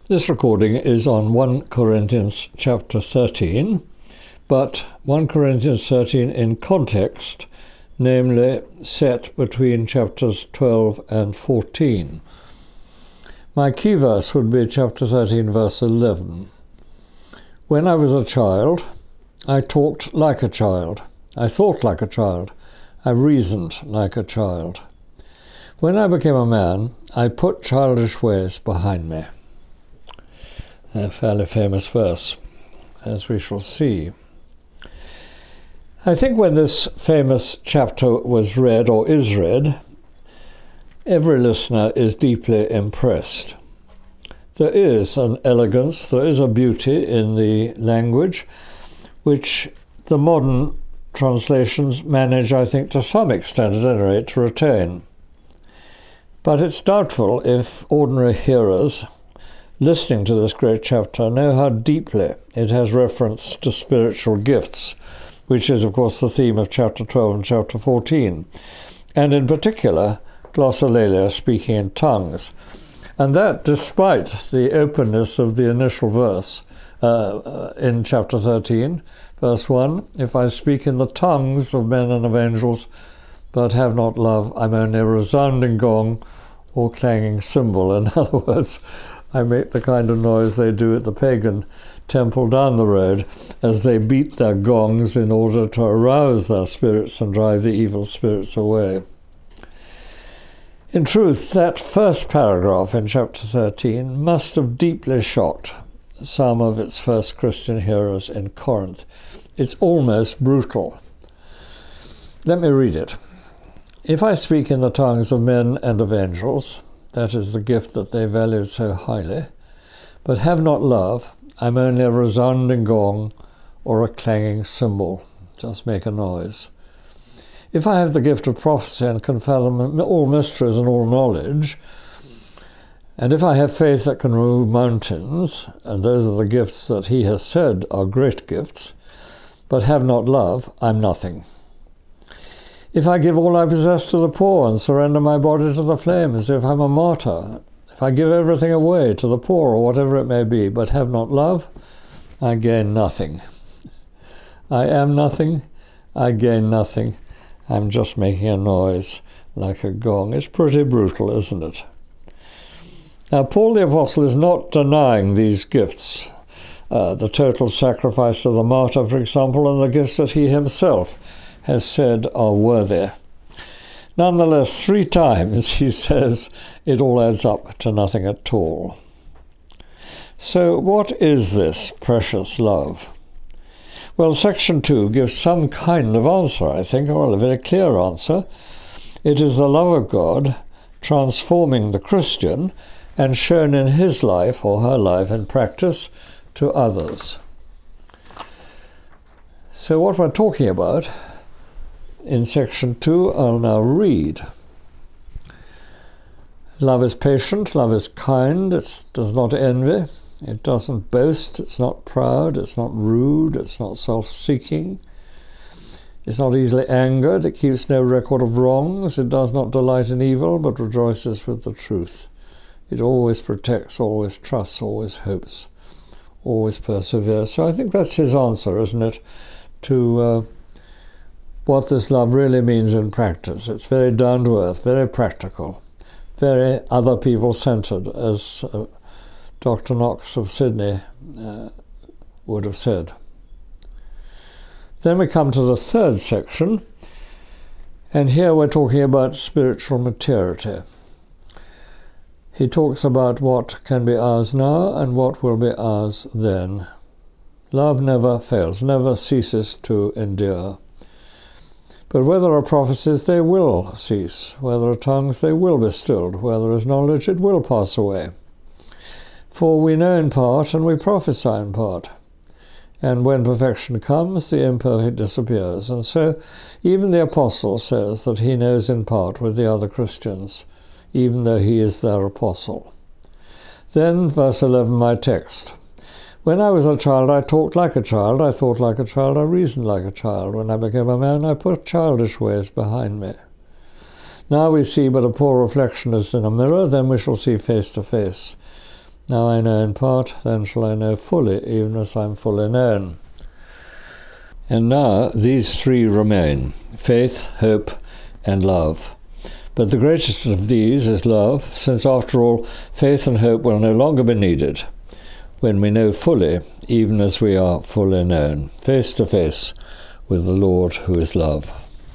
This recording is on 1 Corinthians chapter 13, but 1 Corinthians 13 in context, namely set between chapters 12 and 14. My key verse would be chapter 13, verse 11. When I was a child, I talked like a child. I thought like a child. I reasoned like a child. When I became a man, I put childish ways behind me. A fairly famous verse, as we shall see. I think when this famous chapter was read, or is read, every listener is deeply impressed. There is an elegance, there is a beauty in the language, which the modern translations manage, I think, to some extent at any rate, to retain. But it's doubtful if ordinary hearers listening to this great chapter know how deeply it has reference to spiritual gifts, which is, of course, the theme of chapter 12 and chapter 14, and in particular, glossolalia, speaking in tongues. And that despite the openness of the initial verse in chapter 13, verse 1, if I speak in the tongues of men and of angels, but have not love, I'm only a resounding gong or clanging cymbal. In other words, I make the kind of noise they do at the pagan temple down the road as they beat their gongs in order to arouse their spirits and drive the evil spirits away. In truth, that first paragraph in chapter 13 must have deeply shocked some of its first Christian hearers in Corinth. It's almost brutal. Let me read it. If I speak in the tongues of men and of angels, that is the gift that they valued so highly, but have not love, I'm only a resounding gong or a clanging cymbal. Just make a noise. If I have the gift of prophecy and can fathom all mysteries and all knowledge, and if I have faith that can remove mountains, and those are the gifts that he has said are great gifts, but have not love, I'm nothing. If I give all I possess to the poor and surrender my body to the flames, if I'm a martyr, if I give everything away to the poor or whatever it may be, but have not love, I gain nothing. I am nothing, I gain nothing. I'm just making a noise like a gong. It's pretty brutal, isn't it? Now, Paul the Apostle is not denying these gifts, the total sacrifice of the martyr, for example, and the gifts that he himself has said are worthy. Nonetheless, 3 times he says it all adds up to nothing at all. So what is this precious love? Well, section 2 gives some kind of answer, I think, or a very clear answer. It is the love of God transforming the Christian and shown in his life or her life in practice to others. So what we're talking about in section 2, I'll now read. Love is patient, love is kind, it does not envy, it doesn't boast, it's not proud, it's not rude, it's not self-seeking, it's not easily angered, it keeps no record of wrongs, it does not delight in evil, but rejoices with the truth. It always protects, always trusts, always hopes, always perseveres. So I think that's his answer, isn't it, to what this love really means in practice. It's very down to earth, very practical, very other people centered, as Dr. Knox of Sydney would have said. Then we come to the third section, and here we're talking about spiritual maturity. He talks about what can be ours now and what will be ours then. Love never fails, never ceases to endure. But where there are prophecies, they will cease. Where there are tongues, they will be stilled. Where there is knowledge, it will pass away. For we know in part, and we prophesy in part. And when perfection comes, the imperfect disappears. And so even the apostle says that he knows in part with the other Christians, even though he is their apostle. Then, verse 11, my text. When I was a child, I talked like a child, I thought like a child, I reasoned like a child. When I became a man, I put childish ways behind me. Now we see but a poor reflection as in a mirror, then we shall see face to face. Now I know in part, then shall I know fully, even as I am fully known. And now these three remain: faith, hope, and love. But the greatest of these is love, since after all, faith and hope will no longer be needed when we know fully, even as we are fully known, face to face with the Lord who is love.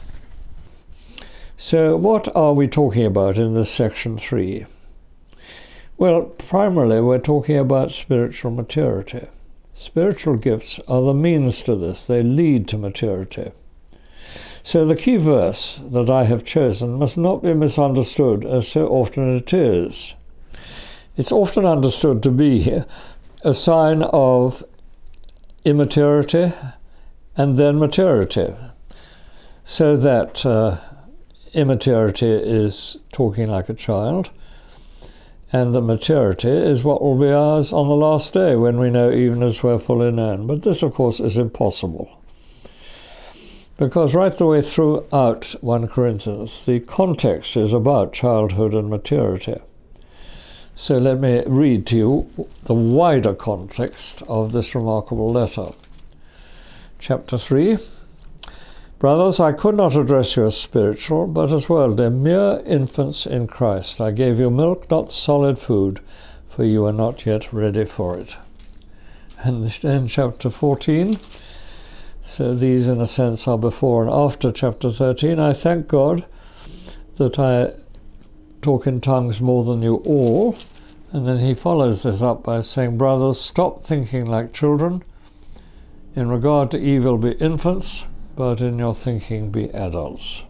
So what are we talking about in this section 3? Well, primarily we're talking about spiritual maturity. Spiritual gifts are the means to this. They lead to maturity. So the key verse that I have chosen must not be misunderstood, as so often it is. It's often understood to be a sign of immaturity and then maturity, so that immaturity is talking like a child, and the maturity is what will be ours on the last day, when we know even as we're fully known. But this, of course, is impossible, because right the way throughout 1 Corinthians, the context is about childhood and maturity. So let me read to you the wider context of this remarkable letter. Chapter 3. Brothers, I could not address you as spiritual, but as worldly, mere infants in Christ. I gave you milk, not solid food, for you are not yet ready for it. And then chapter 14. So these, in a sense, are before and after chapter 13. I thank God that I talk in tongues more than you all. And then he follows this up by saying, brothers, stop thinking like children. In regard to evil, be infants, but in your thinking be adults.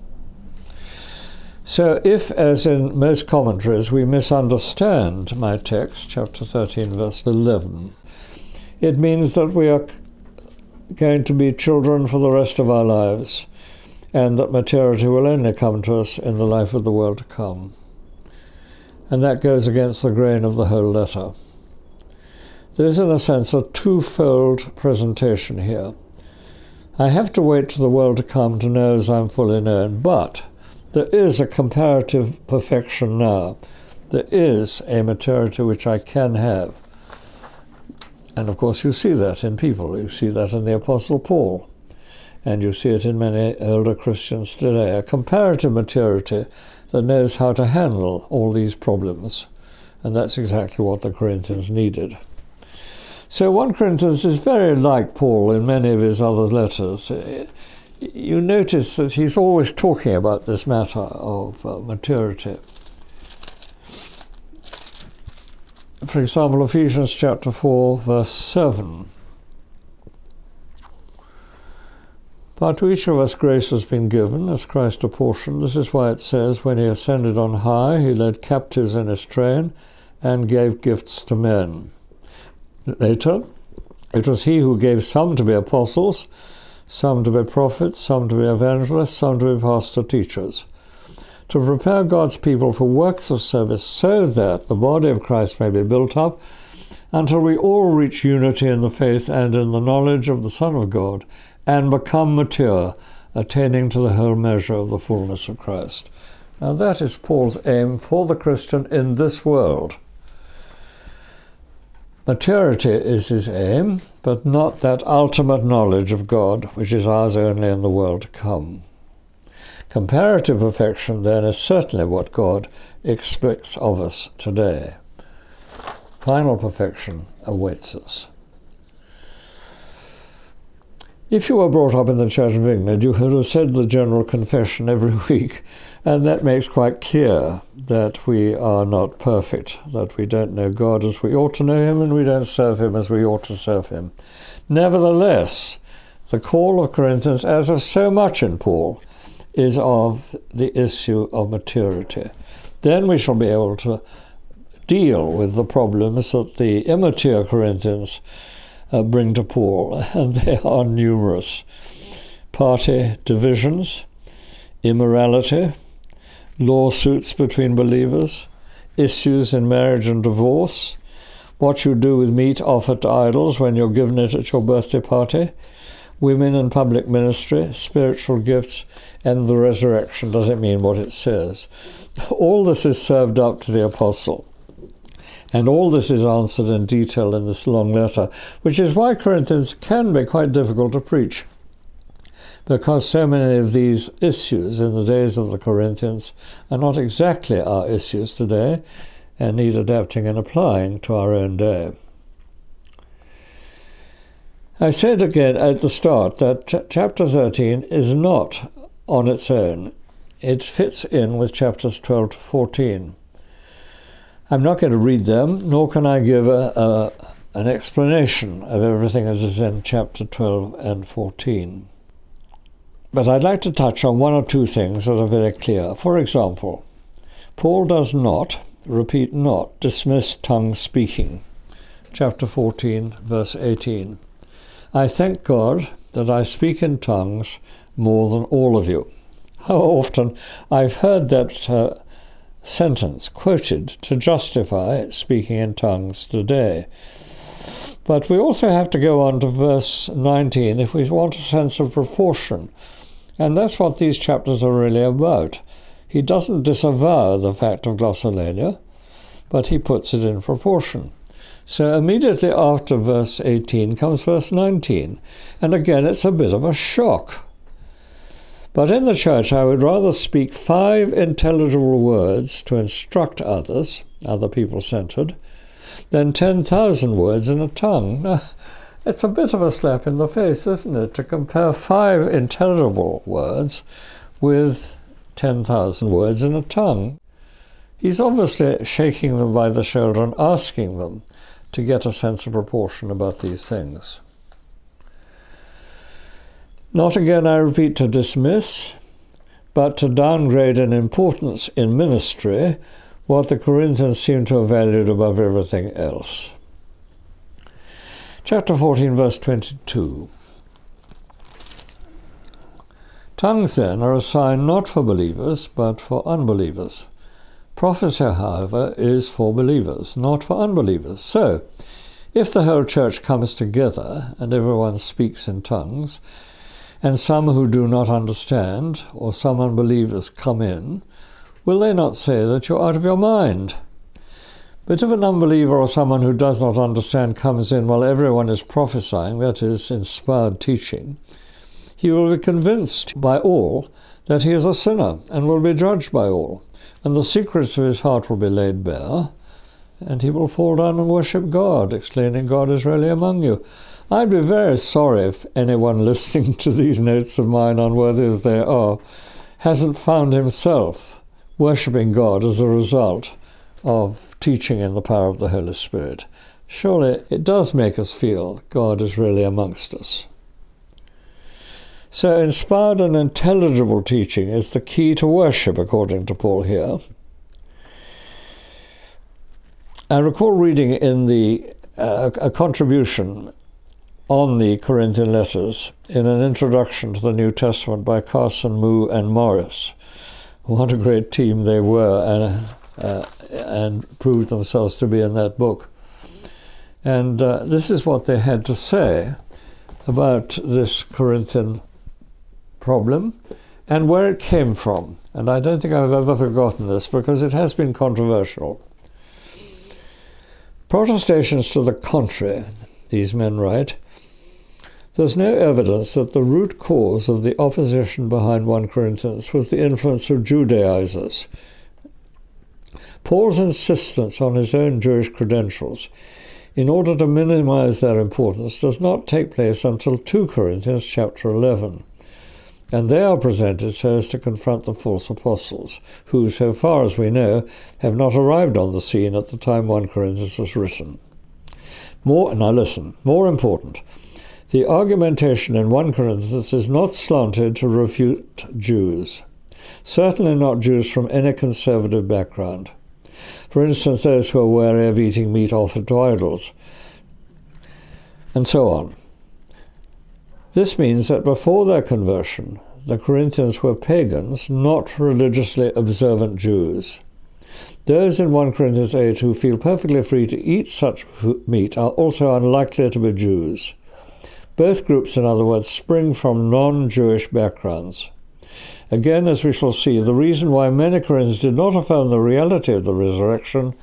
So if, as in most commentaries, we misunderstand my text, chapter 13, verse 11, it means that we are going to be children for the rest of our lives, and that maturity will only come to us in the life of the world to come. And that goes against the grain of the whole letter. There is, in a sense, a twofold presentation here. I have to wait to the world to come to know as I'm fully known, but there is a comparative perfection now. There is a maturity which I can have. And of course you see that in people. You see that in the Apostle Paul. And you see it in many older Christians today. A comparative maturity that knows how to handle all these problems. And that's exactly what the Corinthians needed. So 1 Corinthians is very like Paul in many of his other letters. You notice that he's always talking about this matter of maturity. For example, Ephesians chapter 4, verse 7. But to each of us grace has been given, as Christ apportioned. This is why it says, when he ascended on high, he led captives in his train and gave gifts to men. Later, it was he who gave some to be apostles, some to be prophets, some to be evangelists, some to be pastor-teachers, to prepare God's people for works of service, so that the body of Christ may be built up until we all reach unity in the faith and in the knowledge of the Son of God, and become mature, attaining to the whole measure of the fullness of Christ. Now that is Paul's aim for the Christian in this world. Maturity is his aim, but not that ultimate knowledge of God, which is ours only in the world to come. Comparative perfection, then, is certainly what God expects of us today. Final perfection awaits us. If you were brought up in the Church of England, you would have said the General Confession every week, and that makes quite clear that we are not perfect, that we don't know God as we ought to know him, and we don't serve him as we ought to serve him. Nevertheless, the call of Corinthians, as of so much in Paul, is of the issue of maturity. Then we shall be able to deal with the problems that the immature Corinthians bring to Paul, and they are numerous. Party divisions, immorality, lawsuits between believers, issues in marriage and divorce, what you do with meat offered to idols when you're given it at your birthday party, women in public ministry, spiritual gifts, and the resurrection. Does it mean what it says? All this is served up to the apostle. And all this is answered in detail in this long letter, which is why Corinthians can be quite difficult to preach, because so many of these issues in the days of the Corinthians are not exactly our issues today and need adapting and applying to our own day. I said again at the start that chapter 13 is not on its own. It fits in with chapters 12 to 14. I'm not going to read them, nor can I give an explanation of everything that is in chapter 12 and 14. But I'd like to touch on one or two things that are very clear. For example, Paul does not, repeat not, dismiss tongue speaking. Chapter 14, verse 18. I thank God that I speak in tongues more than all of you. How often I've heard that sentence quoted to justify speaking in tongues today. But we also have to go on to verse 19 if we want a sense of proportion. And that's what these chapters are really about. He doesn't disavow the fact of glossolalia, but he puts it in proportion. So immediately after verse 18 comes verse 19. And again, it's a bit of a shock. But in the church, I would rather speak 5 intelligible words to instruct others, other people-centered, than 10,000 words in a tongue. Now, it's a bit of a slap in the face, isn't it, to compare 5 intelligible words with 10,000 words in a tongue. He's obviously shaking them by the shoulder and asking them to get a sense of proportion about these things. Not again, I repeat, to dismiss, but to downgrade in importance in ministry what the Corinthians seem to have valued above everything else. Chapter 14, verse 22. Tongues, then, are a sign not for believers, but for unbelievers. Prophecy, however, is for believers, not for unbelievers. So, if the whole church comes together and everyone speaks in tongues, and some who do not understand, or some unbelievers come in, will they not say that you're out of your mind? But if an unbeliever or someone who does not understand comes in while everyone is prophesying, that is, inspired teaching, he will be convinced by all that he is a sinner and will be judged by all, and the secrets of his heart will be laid bare, and he will fall down and worship God, exclaiming, God is really among you. I'd be very sorry if anyone listening to these notes of mine, unworthy as they are, hasn't found himself worshipping God as a result of teaching in the power of the Holy Spirit. Surely it does make us feel God is really amongst us. So inspired and intelligible teaching is the key to worship, according to Paul here. I recall reading in a contribution on the Corinthian letters in an introduction to the New Testament by Carson, Moo, and Morris. What a great team they were and proved themselves to be in that book. And this is what they had to say about this Corinthian problem and where it came from. And I don't think I've ever forgotten this because it has been controversial. Protestations to the contrary, these men write, there's no evidence that the root cause of the opposition behind 1 Corinthians was the influence of Judaizers. Paul's insistence on his own Jewish credentials, in order to minimize their importance, does not take place until 2 Corinthians chapter 11, and they are presented so as to confront the false apostles, who, so far as we know, have not arrived on the scene at the time 1 Corinthians was written. More important, the argumentation in 1 Corinthians is not slanted to refute Jews, certainly not Jews from any conservative background. For instance, those who are wary of eating meat offered to idols, and so on. This means that before their conversion, the Corinthians were pagans, not religiously observant Jews. Those in 1 Corinthians 8 who feel perfectly free to eat such meat are also unlikely to be Jews. Both groups, in other words, spring from non-Jewish backgrounds. Again, as we shall see, the reason why many Corinthians did not affirm the reality of the resurrection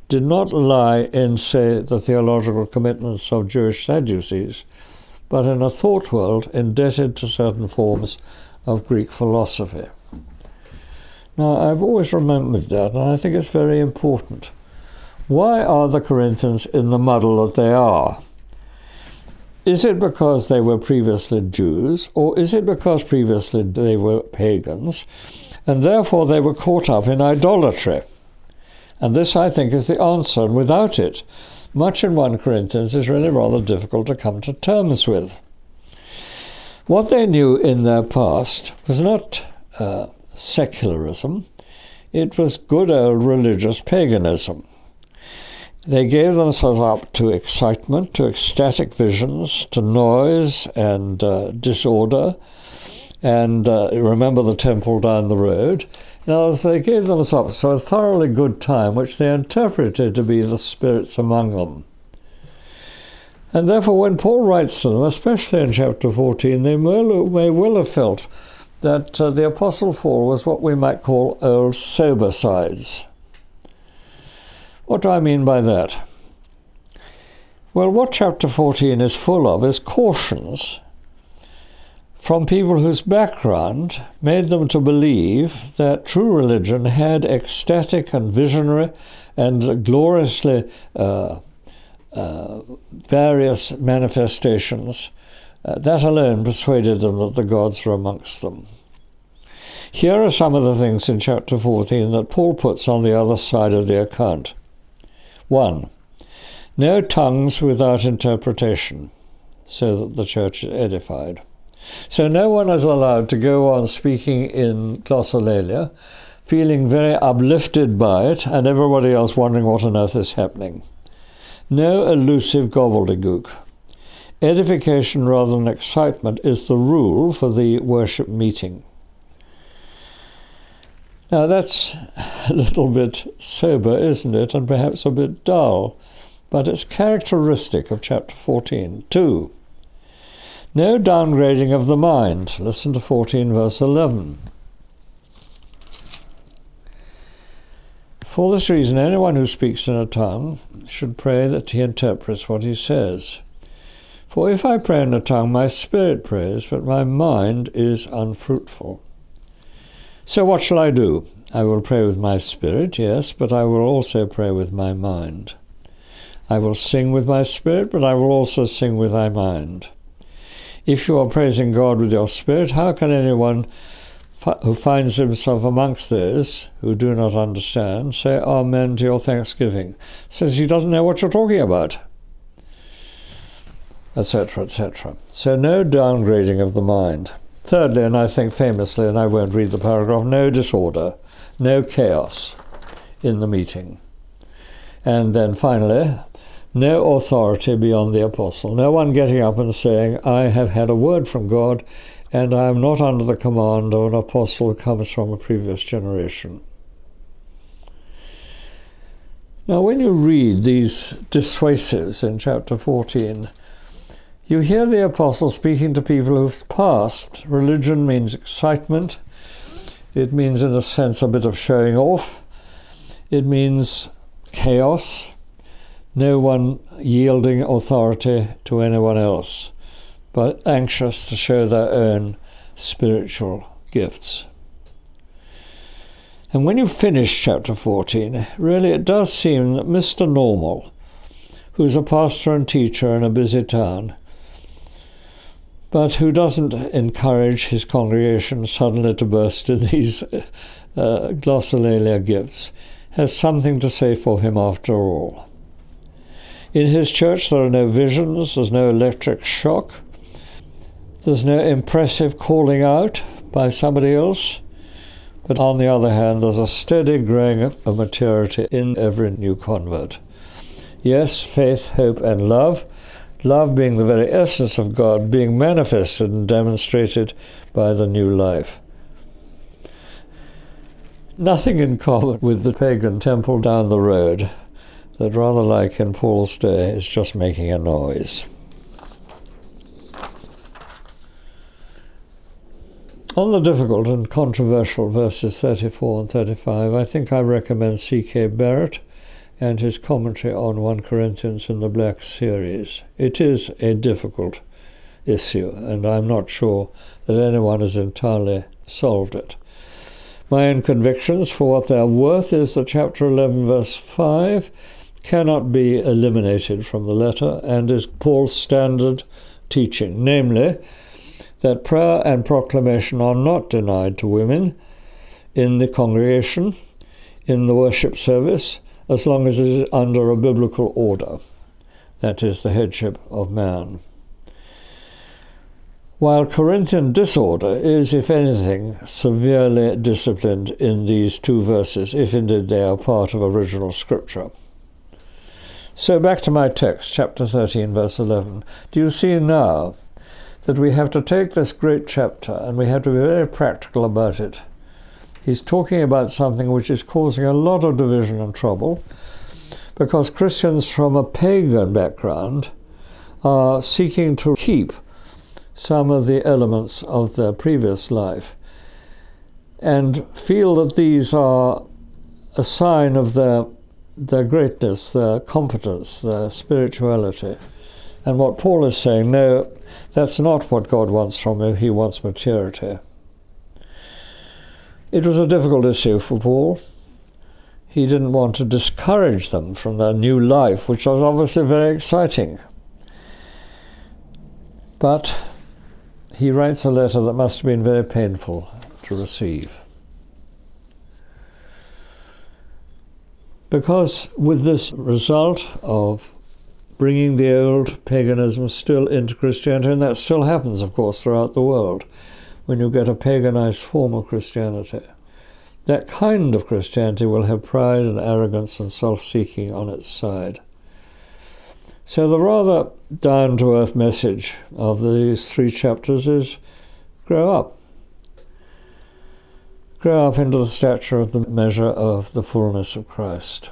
did not lie in, say, the theological commitments of Jewish Sadducees, but in a thought world indebted to certain forms of Greek philosophy. Now, I've always remembered that, and I think it's very important. Why are the Corinthians in the muddle that they are? Is it because they were previously Jews, or is it because previously they were pagans, and therefore they were caught up in idolatry? And this, I think, is the answer, and without it, much in 1 Corinthians is really rather difficult to come to terms with. What they knew in their past was not secularism, it was good old religious paganism. They gave themselves up to excitement, to ecstatic visions, to noise and disorder, and remember the temple down the road. Now, they gave themselves to a thoroughly good time, which they interpreted to be the spirits among them. And therefore, when Paul writes to them, especially in chapter 14, they may well have felt that the Apostle Paul was what we might call old sober sides. What do I mean by that? Well, what chapter 14 is full of is cautions from people whose background made them to believe that true religion had ecstatic and visionary and gloriously various manifestations. That alone persuaded them that the gods were amongst them. Here are some of the things in chapter 14 that Paul puts on the other side of the account. 1. No tongues without interpretation, so that the church is edified. So no one is allowed to go on speaking in glossolalia, feeling very uplifted by it, and everybody else wondering what on earth is happening. No elusive gobbledygook. Edification rather than excitement is the rule for the worship meeting. Now that's a little bit sober, isn't it, and perhaps a bit dull, but it's characteristic of chapter 14. 2. No downgrading of the mind. Listen to 14 verse 11. For this reason, anyone who speaks in a tongue should pray that he interprets what he says. For if I pray in a tongue, my spirit prays, but my mind is unfruitful. So what shall I do? I will pray with my spirit, yes, but I will also pray with my mind. I will sing with my spirit, but I will also sing with my mind. If you are praising God with your spirit, how can anyone who finds himself amongst those who do not understand say Amen to your thanksgiving, since he doesn't know what you're talking about? Etc., etc. So no downgrading of the mind. Thirdly, and I think famously, and I won't read the paragraph, no disorder, no chaos in the meeting. And then finally, no authority beyond the apostle. No one getting up and saying, I have had a word from God, and I am not under the command of an apostle who comes from a previous generation. Now, when you read these dissuasives in chapter 14, you hear the apostle speaking to people who've passed. Religion means excitement. It means, in a sense, a bit of showing off. It means chaos. No one yielding authority to anyone else, but anxious to show their own spiritual gifts. And when you finish chapter 14, really it does seem that Mr. Normal, who's a pastor and teacher in a busy town, but who doesn't encourage his congregation suddenly to burst in these glossolalia gifts, has something to say for him after all. In his church there are no visions, there's no electric shock, there's no impressive calling out by somebody else, but on the other hand there's a steady growing of maturity in every new convert. Yes, faith, hope and love, love being the very essence of God, being manifested and demonstrated by the new life. Nothing in common with the pagan temple down the road that, rather like in Paul's day, is just making a noise. On the difficult and controversial verses 34 and 35, I think I recommend C.K. Barrett and his commentary on 1 Corinthians in the Black Series. It is a difficult issue, and I'm not sure that anyone has entirely solved it. My own convictions, for what they are worth, is that chapter 11, verse 5 cannot be eliminated from the letter and is Paul's standard teaching, namely that prayer and proclamation are not denied to women in the congregation, in the worship service, as long as it is under a biblical order, that is, the headship of man. While Corinthian disorder is, if anything, severely disciplined in these 2 verses, if indeed they are part of original scripture. So back to my text, chapter 13, verse 11. Do you see now that we have to take this great chapter and we have to be very practical about it? He's talking about something which is causing a lot of division and trouble, because Christians from a pagan background are seeking to keep some of the elements of their previous life and feel that these are a sign of their greatness, their competence, their spirituality. And what Paul is saying, no, that's not what God wants from you. He wants maturity. It was a difficult issue for Paul. He didn't want to discourage them from their new life, which was obviously very exciting. But he writes a letter that must have been very painful to receive. Because with this result of bringing the old paganism still into Christianity, and that still happens, of course, throughout the world, when you get a paganized form of Christianity, that kind of Christianity will have pride and arrogance and self-seeking on its side. So the rather down-to-earth message of these 3 chapters is grow up. Grow up into the stature of the measure of the fullness of Christ,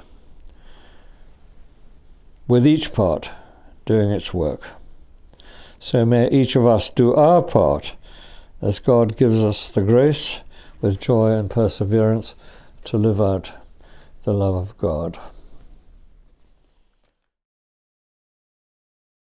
with each part doing its work. So may each of us do our part as God gives us the grace with joy and perseverance to live out the love of God.